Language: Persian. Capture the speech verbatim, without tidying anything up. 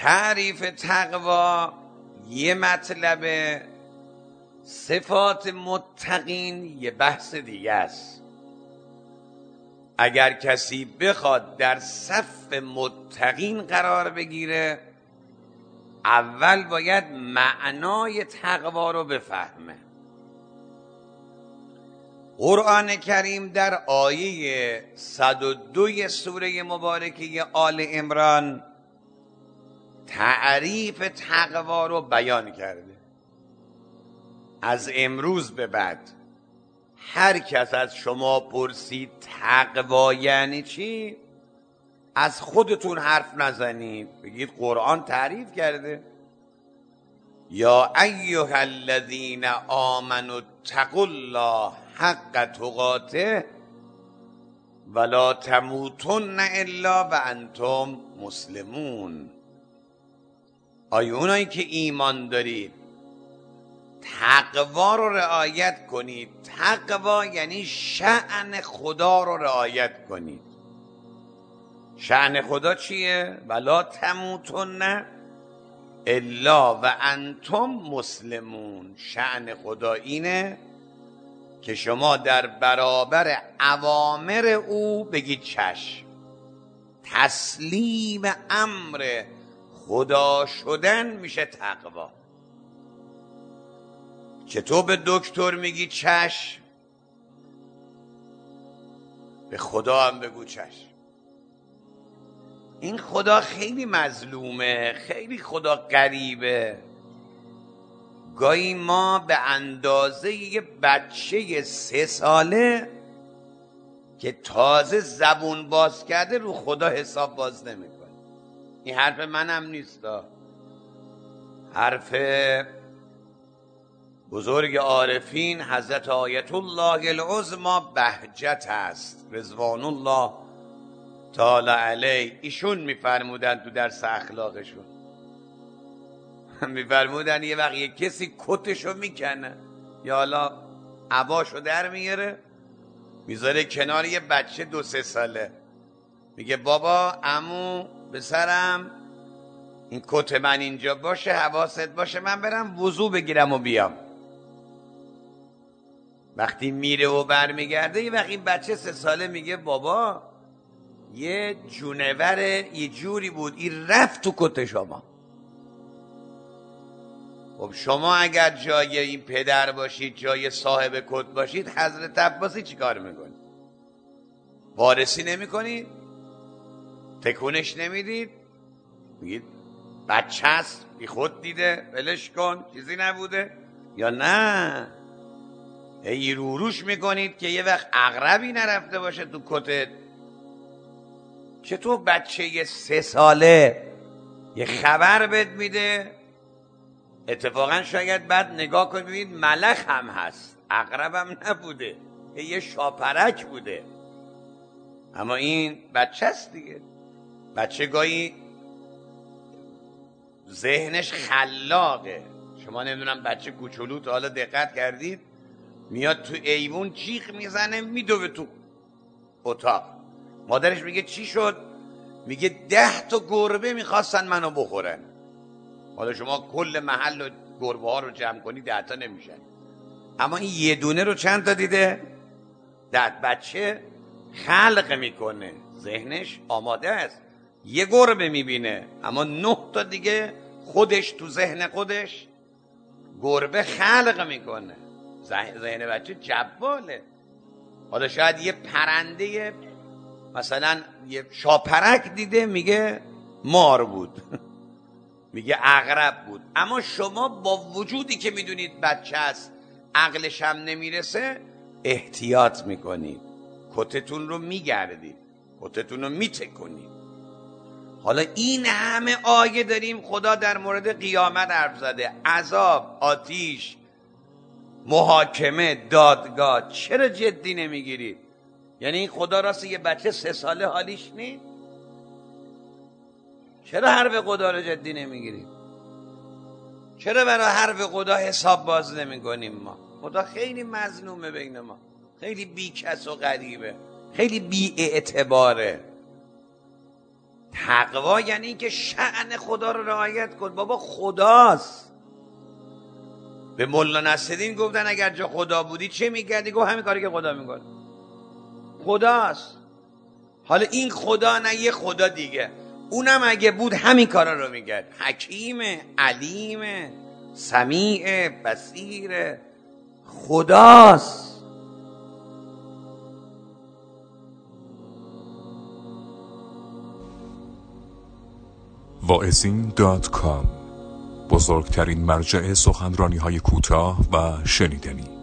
تعریف تقوا یه مطلبه، صفات متقین یه بحث دیگه است. اگر کسی بخواد در صف متقین قرار بگیره، اول باید معنای تقوا رو بفهمه. قرآن کریم در آیه صد و دو سوره مبارکه آل عمران تعریف تقوا رو بیان کرده. از امروز به بعد هر کس از شما پرسید تقوا یعنی چی، از خودتون حرف نزنید، بگید قرآن تعریف کرده. یا ایها الذین آمنوا اتقوا الله حق تقاته ولا تموتن الا وانتم مسلمون. آیا اونایی که ایمان دارید تقوا رو رعایت کنید. تقوا یعنی شأن خدا رو رعایت کنید. شأن خدا چیه؟ ولا تموتن الا و انتم مسلمون. شأن خدا اینه که شما در برابر اوامر او بگید چشم. تسلیم امر خدا شدن میشه تقوا. چطور به دکتر میگی چشم، به خدا هم بگو چشم. این خدا خیلی مظلومه، خیلی خدا غریبه. گاهی ما به اندازه یه بچه سه ساله که تازه زبون باز کرده رو خدا حساب باز نمیکنه. این حرف منم نیست، حرف بزرگ عارفین حضرت آیت الله العظمی بهجت است رضوان الله تعالی علیه. ایشون میفرمودن تو درس اخلاقشون، میفرمودن یه وقت یه کسی کتشو میکنه یا حالا عباشو در میاره میذاره کنار یه بچه دو سه ساله، میگه بابا عمو بسرم این کت من اینجا باشه، حواست باشه من برم وضو بگیرم و بیام. وقتی میره و برمیگرده یه وقت این بچه سه ساله میگه بابا یه جونور یه جوری بود این رفت تو کت شما. خب شما اگر جای این پدر باشید، جای صاحب کت باشید، حضرت عباسی چی کار میکنید؟ وارسی نمی کنید؟ تکونش نمیدید؟ میگید بچه هست بی خود دیده ولش کن چیزی نبوده؟ یا نه ای روروش میکنید که یه وقت عقربی نرفته باشه تو کتت؟ چطور بچه یه سه ساله یه خبر بهت میده، اتفاقا شاید بعد نگاه کنید ببینید ملخ هم هست، عقرب هم نبوده، یه شاپرک بوده، اما این بچه است دیگه. بچه گاهی ذهنش خلاقه. شما نمیدونم بچه کوچولو تا حالا دقت کردید میاد تو ایوون جیغ میزنه میدوه تو اتاق، مادرش میگه چی شد؟ میگه ده تا گربه میخواستن منو بخورن. حالا شما کل محل و گربه ها رو جمع کنی ده تا نمیشن، اما این یه دونه رو چند تا دیده؟ ده. بچه خلق میکنه، ذهنش آماده است. یه گربه میبینه اما نه تا دیگه خودش تو ذهن خودش گربه خلق میکنه. ذهن بچه جباله. حالا شاید یه پرنده مثلا یه شاپرک دیده میگه مار بود میگه عقرب بود، اما شما با وجودی که میدونید بچه است عقلش هم نمیرسه احتیاط میکنید، کتتون رو میگردید، کتتون رو میتکنید. حالا این همه آیه داریم خدا در مورد قیامت حرف زده، عذاب، آتیش، محاکمه، دادگاه. چرا جدی نمیگیرید؟ یعنی این خدا راست یه بچه سه ساله حالیش نی؟ چرا حرف خدا رو جدی نمیگیرید؟ چرا برای حرف خدا حساب باز نمی کنیم؟ ما خدا خیلی مظلومه بین ما، خیلی بی کس و غریبه، خیلی بی اعتباره. تقوا یعنی اینکه شأن خدا رو رعایت کن. بابا خداست. به مولا نصرالدین گفتن اگر جا خدا بودی چه میکردی؟ گفت همین کاری که خدا میکنه. خداست. حالا این خدا نه یه خدا دیگه، اونم اگه بود همین کارا رو میکرد. حکیمه، علیمه، سمیع، بصیر، خداست. واعظین دات کام، بزرگترین مرجع سخنرانی های کوتاه و شنیدنی.